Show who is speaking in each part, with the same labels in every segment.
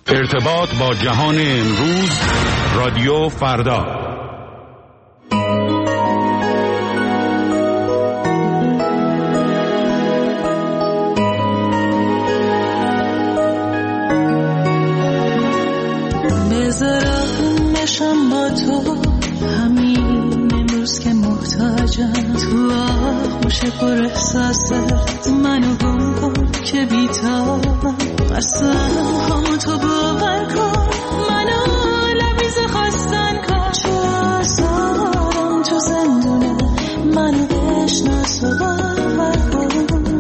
Speaker 1: ارتباط با جهان امروز، رادیو فردا.
Speaker 2: بذارم نشم با تو همین امروز که محتاجم، تو آغوش پر احساست منو گم کن که بیتابم، اصلا همو تو باور کن، منو لبیز خواستن کن، چه آزارم تو زندونه منو بشناس و باور کن.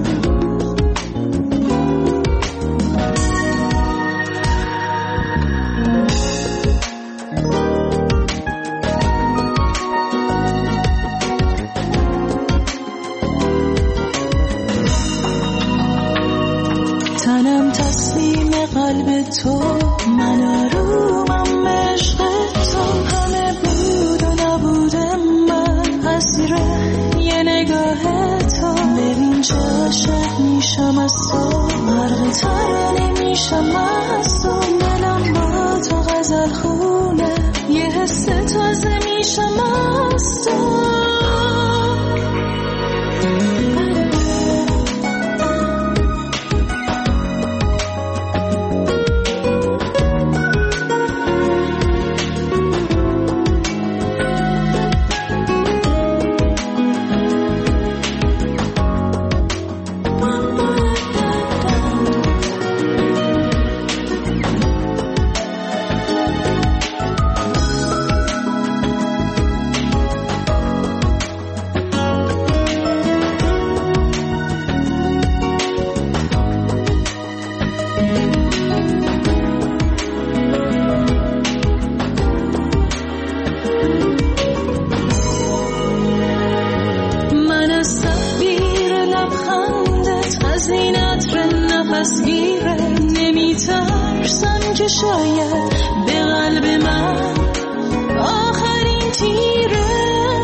Speaker 2: تنم تسلیم قلب تو، من آرومم عشق تو، همه بود و نبود من اسیر یه نگاه تو. ببین چه عاشق میشم از تو، غرق ترانه میشم از تو، دلم با تو غزل خونه، یه حس تازه میشم از تو. شاید به قلب من آخرین تیره،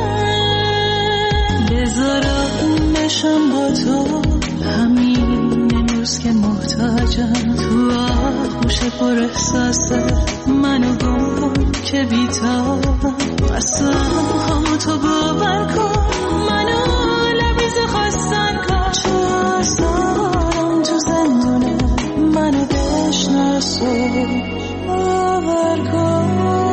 Speaker 2: بذارم نشم با تو همین امروز که محتاجم، تو آغوش پر احساست منو گم کن که بیتابم، اصلا همو تو باور کن، منو لبیز خواستن کن، چه آزارم تو زندونه منو بشناس و باور کن.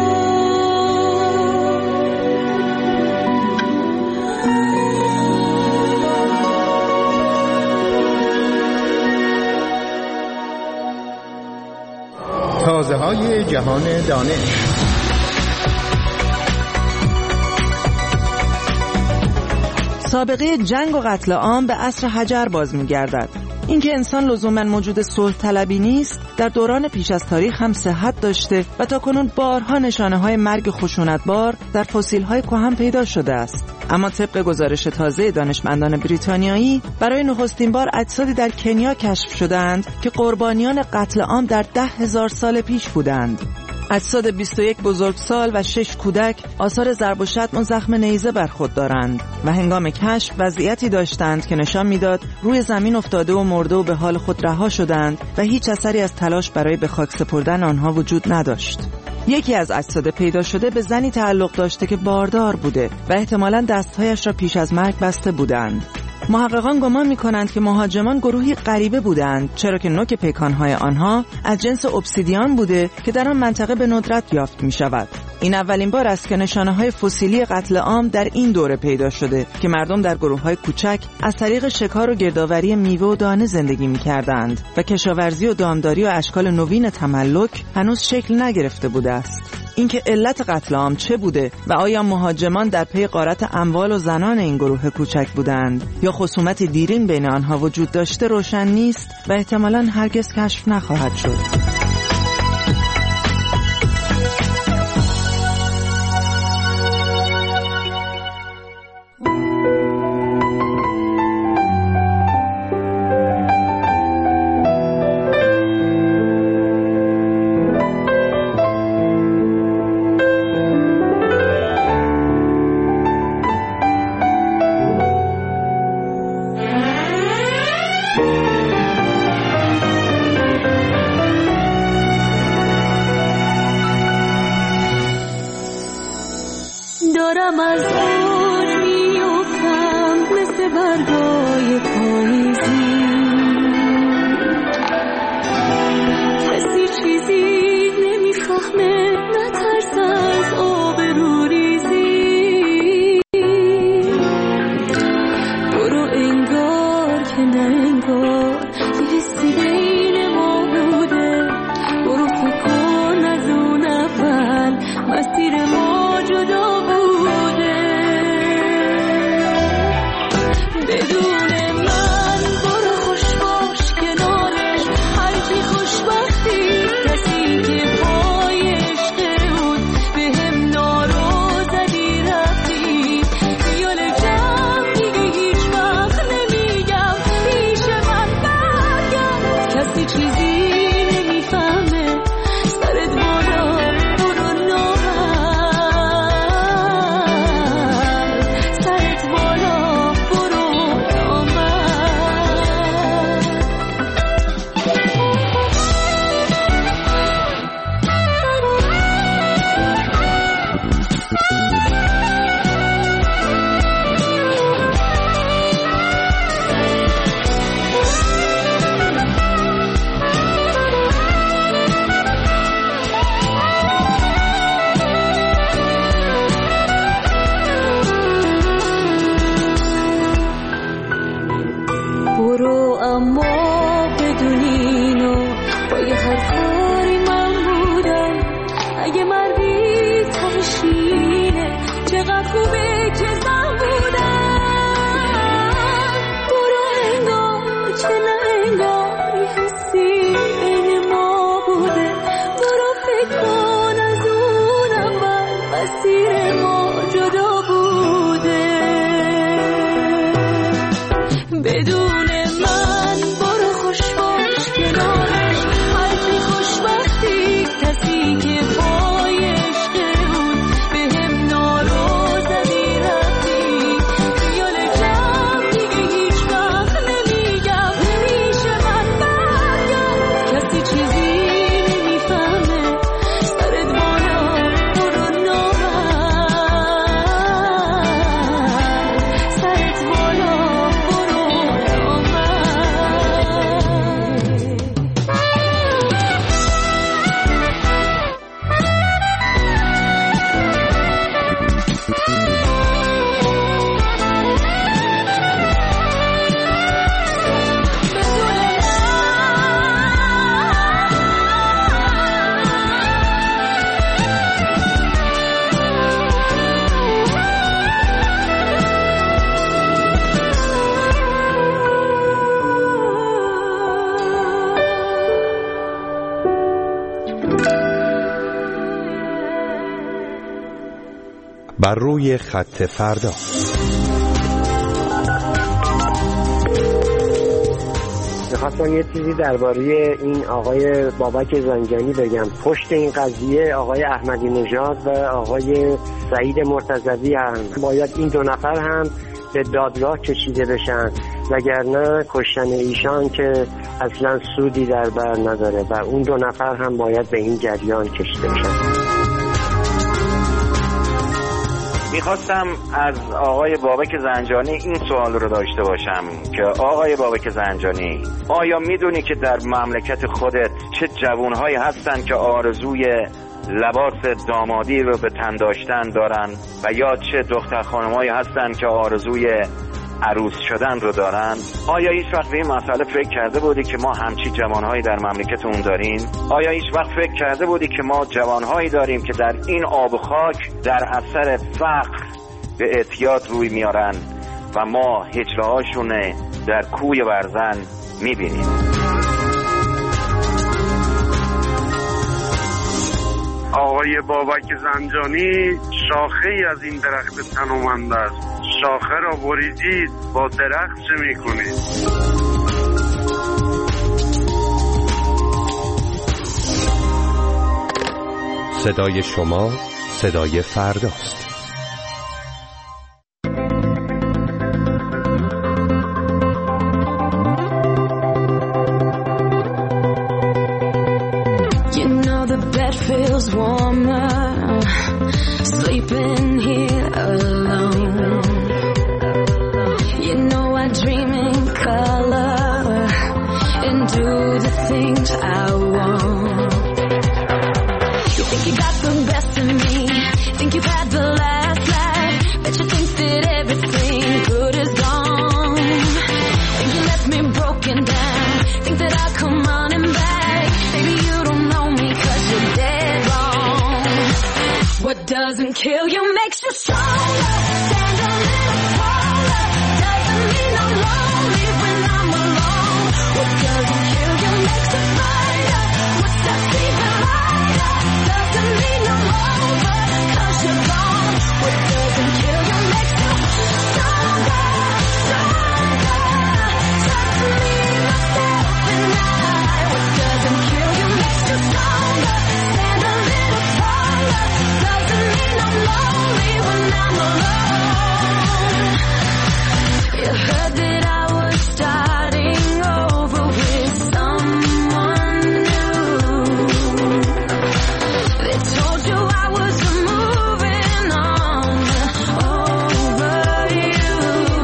Speaker 3: تازه‌های جهان دانش.
Speaker 4: سابقه جنگ و قتل عام به عصر حجر باز می‌گردد. اینکه انسان لزوماً موجود صلح طلبی نیست، در دوران پیش از تاریخ هم صحت داشته و تاکنون بارها نشانه‌های مرگ خشونتبار در فسیل‌های کهن پیدا شده است. اما طبق گزارش تازه دانشمندان بریتانیایی، برای نخستین بار اجسادی در کنیا کشف شدند که قربانیان قتل عام در 10,000 سال پیش بودند. اجساد 21 بزرگسال و 6 کودک آثار ضرب و شتم و زخم نیزه بر خود دارند و هنگام کشف وضعیتی داشتند که نشان میداد روی زمین افتاده و مرده و به حال خود رها شدند و هیچ اثری از تلاش برای به خاک سپردن آنها وجود نداشت. یکی از اجساد پیدا شده به زنی تعلق داشته که باردار بوده و احتمالاً دستهایش را پیش از مرگ بسته بودند. محققان گمان می‌کنند که مهاجمان گروهی غریبه بودند، چرا که نوک پیکان‌های آنها از جنس obsidian بوده که در آن منطقه به ندرت یافت می‌شود. این اولین بار است که نشانه‌های فسیلی قتل عام در این دوره پیدا شده که مردم در گروه‌های کوچک از طریق شکار و گردآوری میوه و دانه زندگی می‌کردند و کشاورزی و دامداری و اشکال نوین تملک هنوز شکل نگرفته بوده است. اینکه علت قتل عام چه بوده و آیا مهاجمان در پی غارت اموال و زنان این گروه کوچک بودند یا خصومت دیرین بین آنها وجود داشته روشن نیست و احتمالاً هرگز کشف نخواهد شد.
Speaker 5: بر روی خط فردا.
Speaker 6: میخواستم یه چیزی درباره این آقای بابک زنجانی بگم. پشت این قضیه آقای احمدی نژاد و آقای سعید مرتضوی هم. باید این دو نفر هم به دادگاه کشیده بشن، وگرنه کشتن ایشان که اصلا سودی در بر نداره و اون دو نفر هم باید به این جریان کشیده بشن.
Speaker 7: میخواستم از آقای بابک زنجانی این سوال رو داشته باشم که آقای بابک زنجانی، آیا میدونی که در مملکت خودت چه جوانهایی هستن که آرزوی لباس دامادی رو به تن داشتن دارن و یا چه دختر خانمایی هستن که آرزوی عروس شدن رو دارن؟ آیا هیچ وقت به این مسئله فکر کرده بودی که ما همچی جوانهایی در مملکتمون داریم؟ آیا هیچ وقت فکر کرده بودی که ما جوانهایی داریم که در این آب و خاک در اثر فقر به اعتیاد روی میارن و ما هجرهاشون در کوی برزن میبینیم؟
Speaker 8: آقای بابک زنجانی شاخه ای از این درخت تنومند است. شاخه را بریدید، با درخت چه میکنید؟
Speaker 5: صدای شما صدای فرداست.
Speaker 2: You know the bed feels warmer sleeping here alone. You know I dream in color and do the things I want. You think you got the best of me, think you've had the last laugh, bet you think that everything good is gone. Think you left me broken down, think that I'll come running back. Baby, you don't know me 'cause you're dead wrong. What doesn't kill you makes you stronger. Stand a little taller. Doesn't mean I'm lonely when I'm alone. What doesn't kill you makes you brighter. What's that feeling lighter? Doesn't mean I'm over 'cause you're gone. What doesn't kill you makes you stronger, stronger. Trust me, myself and I. What doesn't kill you makes you stronger. Stand a little taller. Doesn't mean I'm lonely when I'm alone. You heard that I was starting over with someone new. They told you I was moving on over you.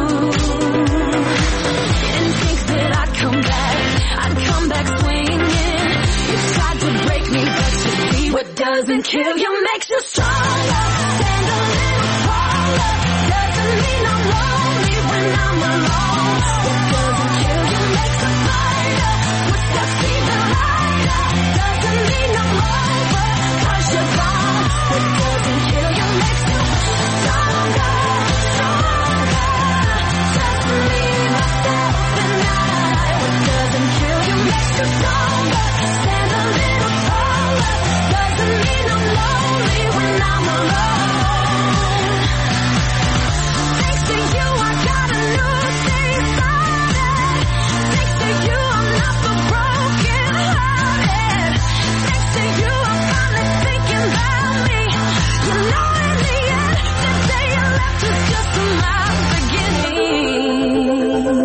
Speaker 2: You didn't think that I'd come back swinging. You tried to break me, but you see what doesn't kill you makes you stronger. Stand a little taller. Doesn't mean I'm lonely when I'm alone. What doesn't kill you makes us brighter. What's that feeling lighter? Doesn't mean I'm over 'cause you're gone. What doesn't kill you makes you stronger, stronger. Trust me, myself and I. What doesn't kill you makes you stronger. Stand a little taller. Doesn't mean I'm lonely when I'm alone. Thanks to you, I got a new day started. Thanks to you, I'm not so broken hearted. Thanks to you, I'm finally thinking about me. You know, in the end, the day you left was just my beginning.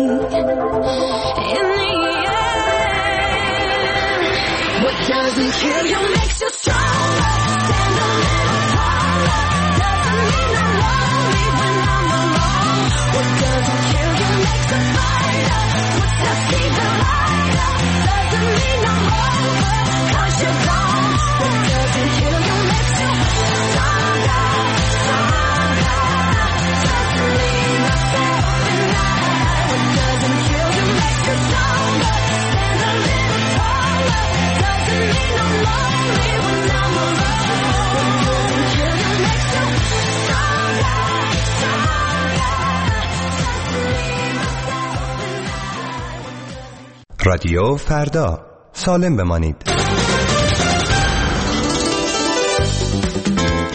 Speaker 2: In the end, what doesn't kill you makes you stronger. Stand a little taller. Doesn't mean I'm lonely when I'm alone. What doesn't kill you makes us brighter. What's that feeling lighter? Doesn't mean I'm over 'cause you're gone. What doesn't kill you makes you stronger, stronger. Trust me, myself and I. What doesn't kill you makes you stronger. Stand a little taller. Doesn't mean I'm lonely when I'm alone. What doesn't kill you makes you stronger, stronger. Trust me, myself and I.
Speaker 5: رادیو فردا، سالم بمانید.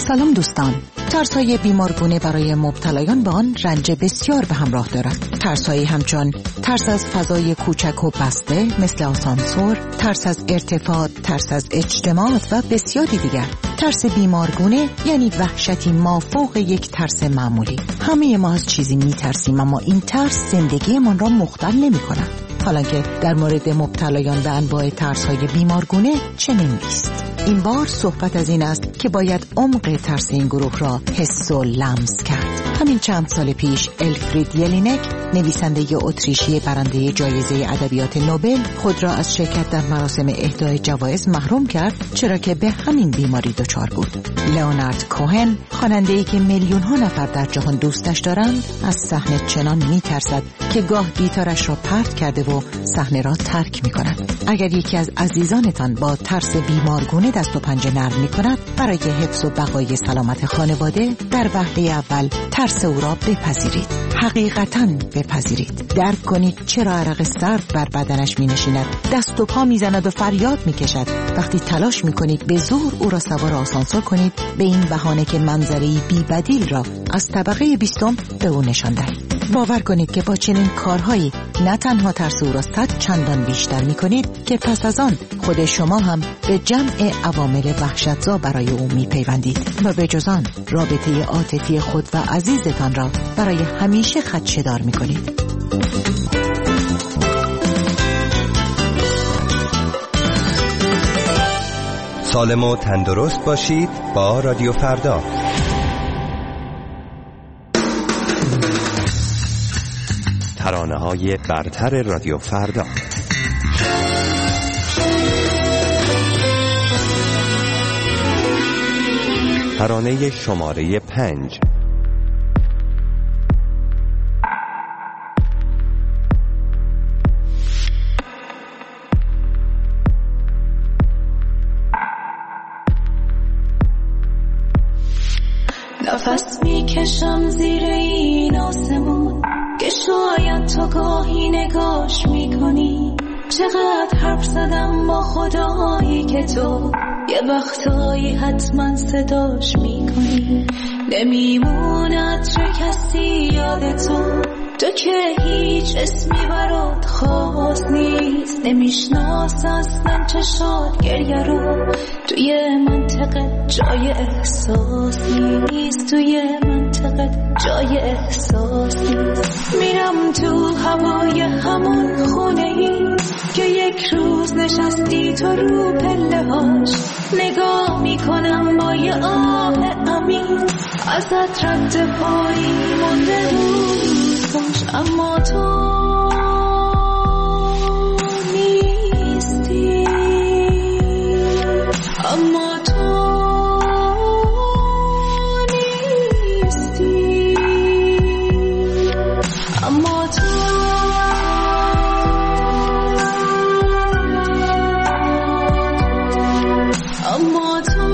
Speaker 9: سلام دوستان. ترس‌های بیمارگونه برای مبتلایان به آن رنج بسیار به همراه دارد. ترس‌هایی همچون ترس از فضای کوچک و بسته مثل آسانسور، ترس از ارتفاع، ترس از اجتماعات و بسیاری دیگر. ترس بیمارگونه یعنی وحشتی مافوق یک ترس معمولی. همه ما از چیزی می‌ترسیم، اما این ترس زندگیمان را مختل نمی‌کند. حالانکه در مورد مبتلایان به انواع ترس‌های بیمارگونه چنین نیست. این بار صحبت از این است که باید عمق ترس این گروه را حس و لمس کرد. همین چند سال پیش الفرید یلینک، نویسنده اتریشی برنده جایزه ادبیات نوبل، خود را از شرکت در مراسم اهدای جوایز محروم کرد، چرا که به همین بیماری دچار بود. لئونارد کوهن، خواننده‌ای که میلیون‌ها نفر در جهان دوستش دارند، از صحنه چنان می‌ترسد که گاه گیتارش را پرت کرده و صحنه را ترک می‌کند. اگر یکی از عزیزانتان با ترس بیمارگونه دست و پنجه نرم می‌کند، برای حفظ و بقای سلامت خانواده در وهله اول ترس او را بپذیرید. حقیقتاً بپذیرید. درک کنید چرا عرق سرد بر بدنش می‌نشیند، دست و پا می‌زند و فریاد می‌کشد وقتی تلاش می‌کنید به زور او را سوار آسانسور کنید، به این بهانه که منظره‌ای بی‌بدیل را از طبقه 20 به او نشان دهید. باور کنید که با چنین کارهایی نه تنها ترس او را 100 چندان بیشتر می‌کنید که پس از آن خود شما هم به جمع عوامل وحشتزا برای او می‌پیوندید و به جز آن رابطه عاطفی خود و عزیزتان را برای همیشه خدشه‌دار می‌کنید.
Speaker 5: سالم و تندرست باشید با رادیو فردا. ترانه‌های برتر رادیو فردا. ترانه شماره 5.
Speaker 2: نفس میکشم زیر این آسمون که شاید تو گاهی نگاش میکنی. چقدر حرف زدم با خدایی که تو یه وقتایی حتما صداش میکنی. نمیموند چه کسی یاد تو که هیچ اسمی برات خاص نیست. نمیشناس اصلا چشات گریه رو، توی منطقه جای احساس نیست. توی منطقه جای احساس نیست. میرم تو هوای همون خونه ای که یک روز نشستی تو رو پله هاش. نگاه میکنم با یه آه عمیق، ازت رد پایی مونده روزاش، اما تو نیستی. اما تو نیستی. اما تو اما تو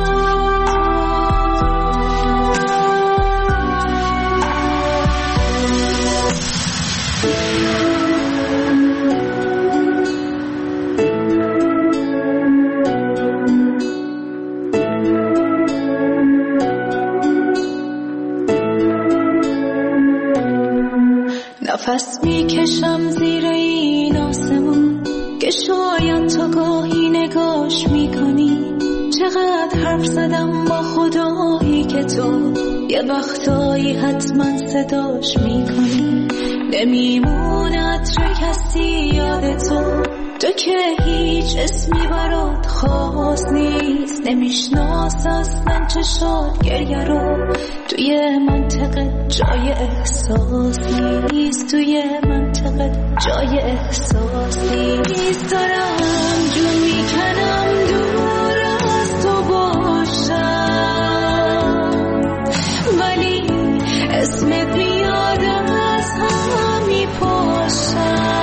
Speaker 2: نفس میکشم زیر این آسمون که شاید تو گاهی نگاش میکنی. چقدر حرف زدم با خدایی که تو یه وقتایی حتما صداش میکنی. نمیموند چه کسی یاد تو که هیچ اسمی برات خاص نیست. نمیشناس اصلا چشات گریه رو، توی منطقه جای احساس نیست. توی منطقه جای احساس نیست. دارم جون میکنم دور از تو باشم، ولی اسمت میاد از هم میپاشم.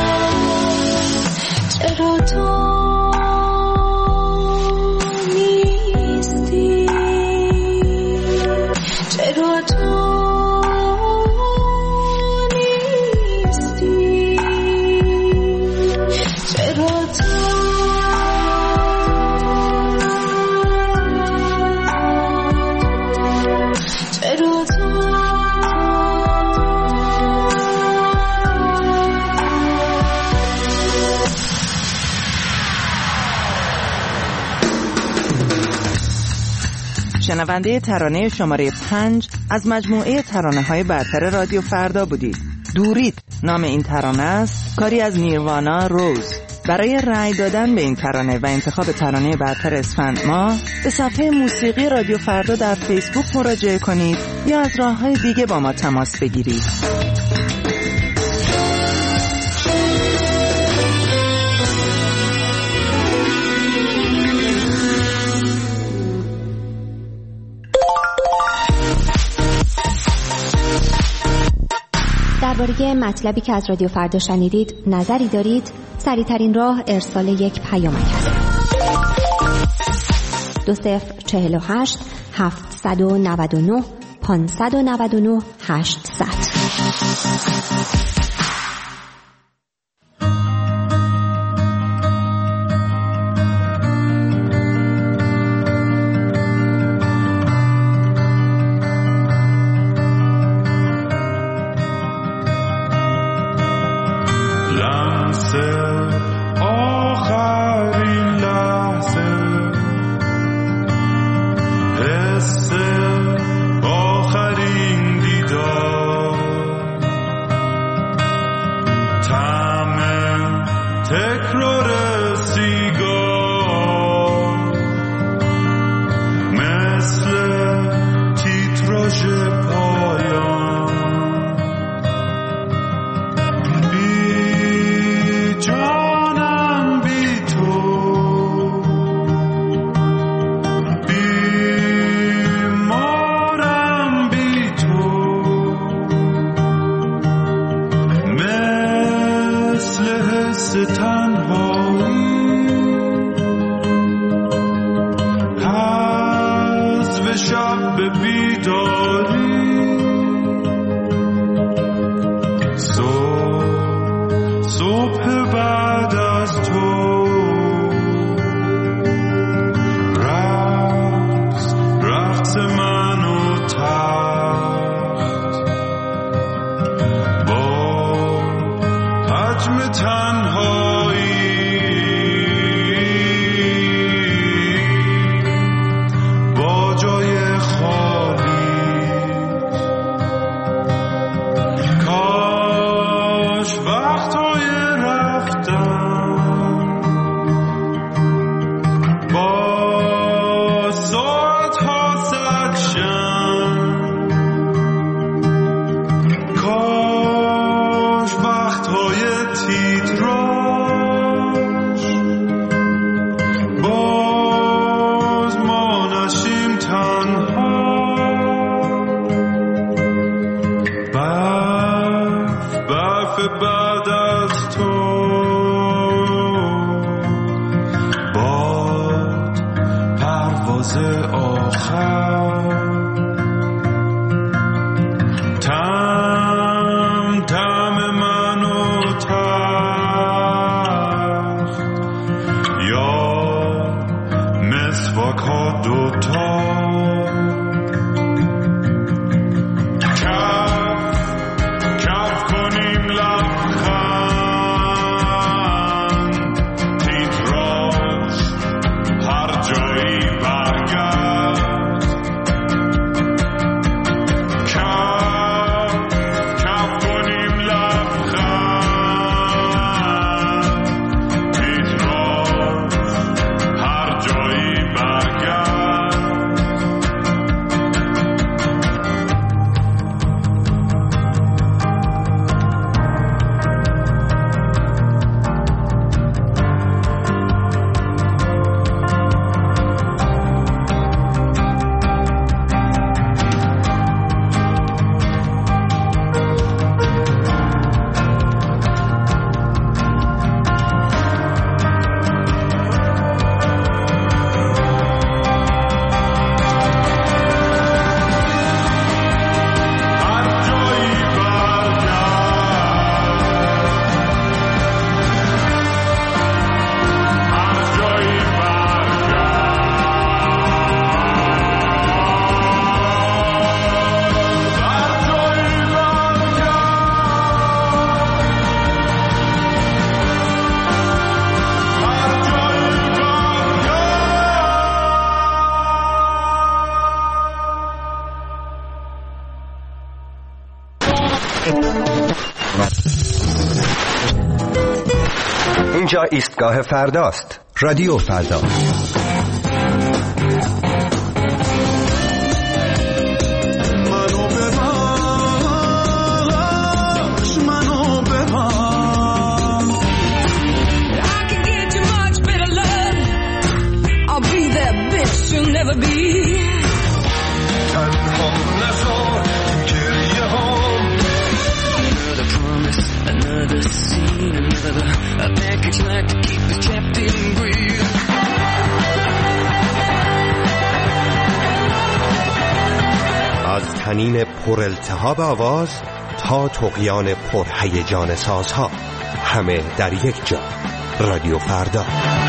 Speaker 2: چرا تو نیستی؟ چرا تو نیستی؟ چرا تو
Speaker 4: شنونده ترانه شماره 5 از مجموعه ترانه‌های برتر رادیو فردا بودید. دورید نام این ترانه است، کاری از نیروانا روز. برای رأی دادن به این ترانه و انتخاب ترانه برتر اسفند ماه به صفحه موسیقی رادیو فردا در فیسبوک مراجعه کنید یا از راه‌های دیگه با ما تماس بگیرید.
Speaker 10: درباره مطلبی که از رادیو فردا شنیدید نظری دارید؟ سریع‌ترین راه ارسال یک پیامک است. 2048 799 599 800.
Speaker 5: اینجا ایستگاه فرداست. رادیو فردا. از تنین پر التهاب آواز تا طغیان پر هیجان سازها، همه در یک جا. رادیو فردا.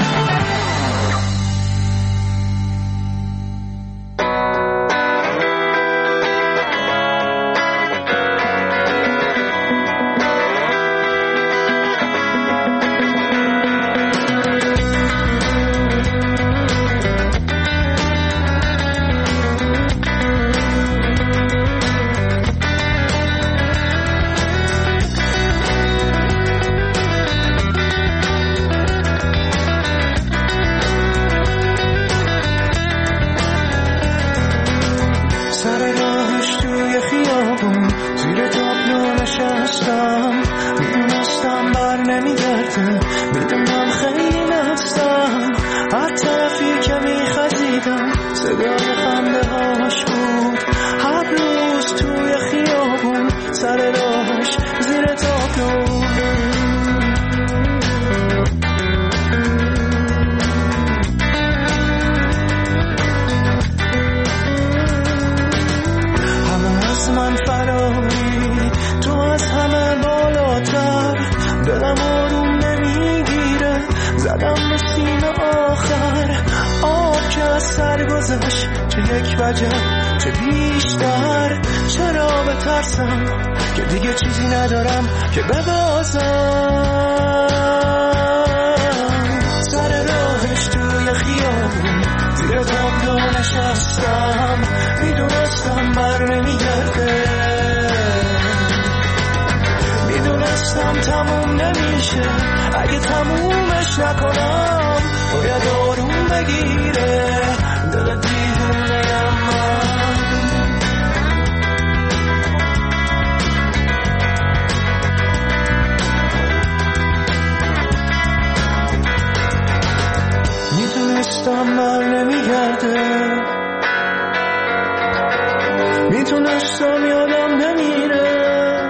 Speaker 2: میتونستم یادم نمیره،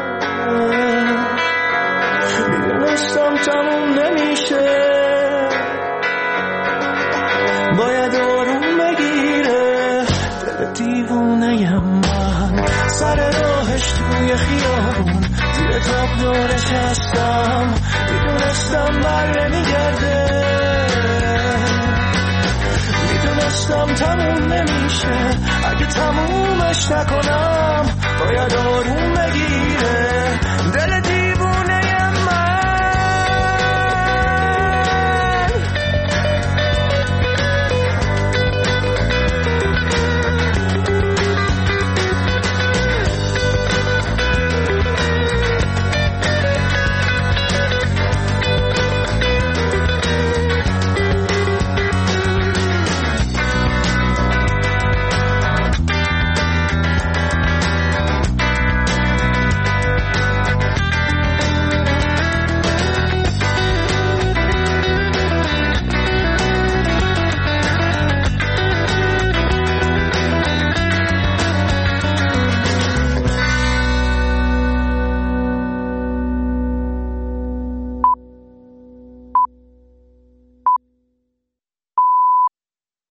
Speaker 2: میدونستم تموم نمیشه، باید آروم بگیره دل دیوونه‌ام من. سر راهش توی خیابون زیر تاب دورش هستم، میدونستم بر نمیگرده، میدونستم تموم نمیشه، اگه تمومش نکنم باید آروم بگیره دل